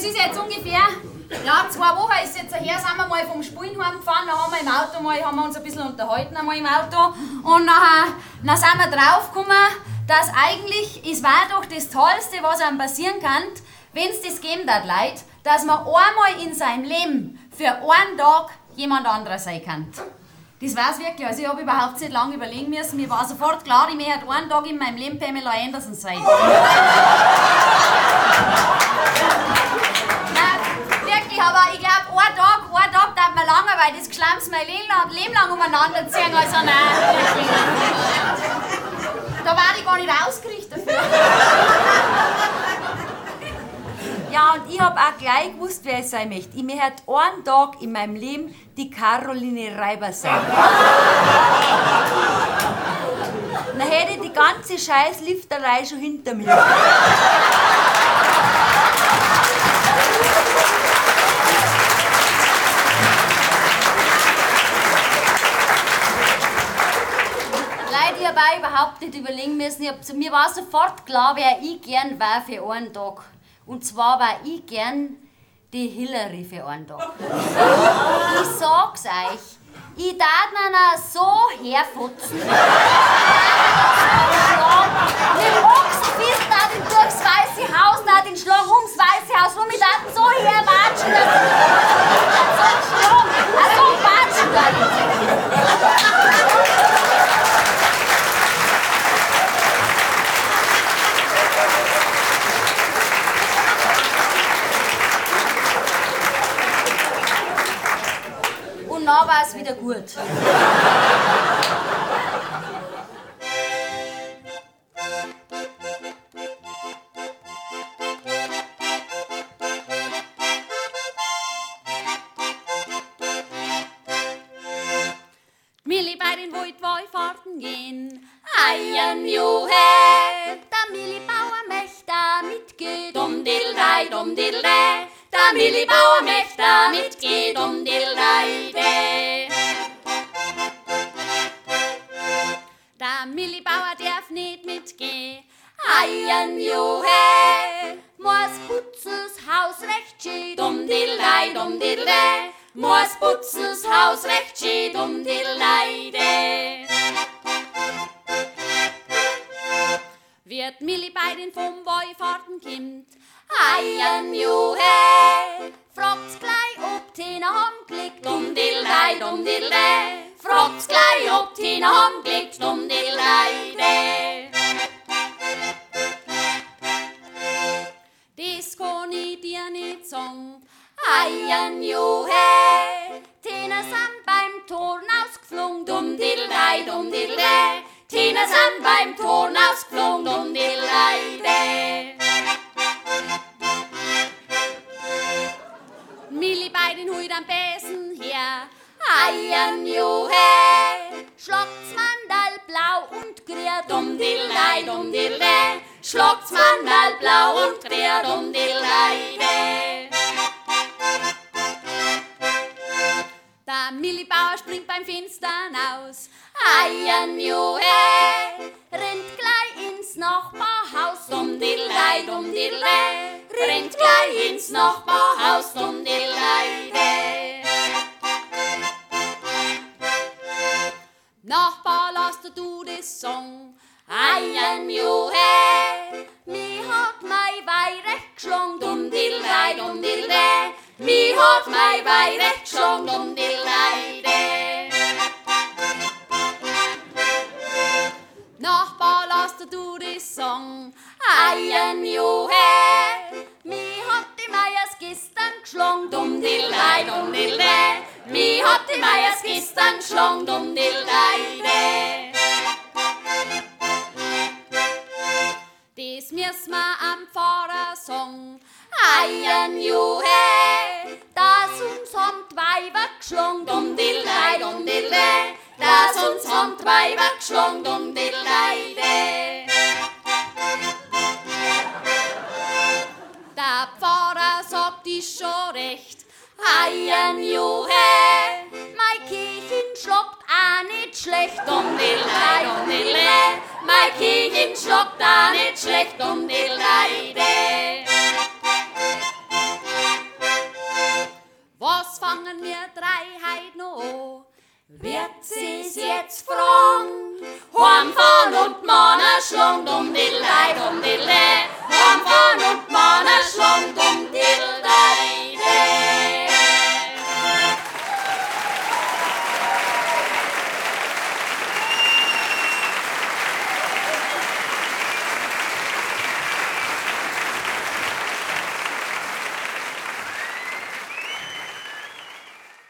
ist jetzt ungefähr, 2 Wochen ist jetzt her, sind wir mal vom Spulen heimgefahren, dann haben wir im Auto haben wir uns ein bisschen unterhalten einmal im Auto und dann sind wir draufgekommen, dass eigentlich, es war doch das Tollste, was einem passieren kann, wenn es das geben hat, Leute, dass man einmal in seinem Leben für einen Tag jemand anderes sein kann. Das war's wirklich. Also ich habe überhaupt nicht lange überlegen müssen. Mir war sofort klar, ich möchte einen Tag in meinem Leben Pamela Anderson sein. Nein, wirklich, aber ich glaube, einen Tag darf man lange, weil das Geschlamms mein Leben lang umeinander ziehen. Also nein, wirklich. Da war ich gar nicht ausgerichtet dafür. Ja, und ich habe auch gleich gewusst, wer ich sein möchte. Ich möchte einen Tag in meinem Leben die Caroline Reiber sein. Dann hätte ich die ganze Scheiß-Lifterei schon hinter mir. Leute, ich habe auch überhaupt nicht überlegen müssen. Mir war sofort klar, wer ich gern war für einen Tag. Und zwar war ich gern die Hillary für einen Tag. Ich sag's euch, ich darf mir so herfutzen. Mit dem Ochsenfist darf ich durchs Weiße Haus, darf den Schlag ums Weiße Haus rum, ich darf so herwatschen, dass so watschen darf. Und dann war es wieder gut. Milli bei den Wollfahrten gehen, Eiern Juhe. Der Milli Bauer möchte da mitgehen, dumm-diddlei, dumm-diddlei. Der Milli Bauer möchte da mitgehen, dumm-diddlei. Der Milli Bauer darf nicht mitgehen, Eiern Juhe. Muss putzens Haus recht schön, dumm-diddlei, dumm-diddlei. Muss putzens Haus recht schön, dumm-diddlei. Wird Milli bei den vom Wollfahrten kommt, Eiern Juhe. Fragt's gleich, ob Tina haben gelegt, dumm-diddlei, dumm-diddlei. Fragt's gleich, ob Tina haben gelegt, dumm-diddlei. Das kann ich dir nicht sagen, Eiern Juhe. Tina sind beim Toren ausgeflogen, dumm-diddlei, dumm-diddlei. Tina sind beim Toren ausgeflogen, dumm-diddlei. Milli bei den Hut am Besen her, Eiern Juhe. Schlagt's Mandal blau und grün, dumm-diddlei, dumm-diddlei. Schlagt's Mandal blau und grün, dumm-diddlei. Der Milli Bauer springt beim Fenstern aus, Eiern Juhe. Rennt gleich ins Nachbarhaus, dumm-diddlei, dumm-diddlei. Rennt gleich ins Nachbarhaus, dumm-diddlei. Nachbar, lass du das Song, Eiern Juhe. Mi hat mei Weih recht geschlagen, dumm-diddlei, dumm-diddlei. Mi hat mei Weih recht geschlagen, dumm-diddlei. Nachbar, lass du das Song, Eiern Juhe. Mi hat die Meiers gestern geschlagen, dumm-diddlei, dumm-diddlei. Mi hat die Meiers gestern geschlagen, dumm-diddlei. Das müssen wir am Pfarrer sagen, Eiern Juhe. Das uns haben die Weiber geschlagen, dumm-diddlei, dumm-diddlei. Das uns haben die Weiber geschlagen, dumm-diddlei. Der Pfarrer sagt, ist schon recht, Eiern Juhe. Mein Kirchen schlagt auch nicht schlecht, dumm-diddlei, dumm-diddlei. Mein Kirchen schlagt auch nicht schlecht, dumm-diddlei. wir drei heut noch an. Wird sie's jetzt fragen,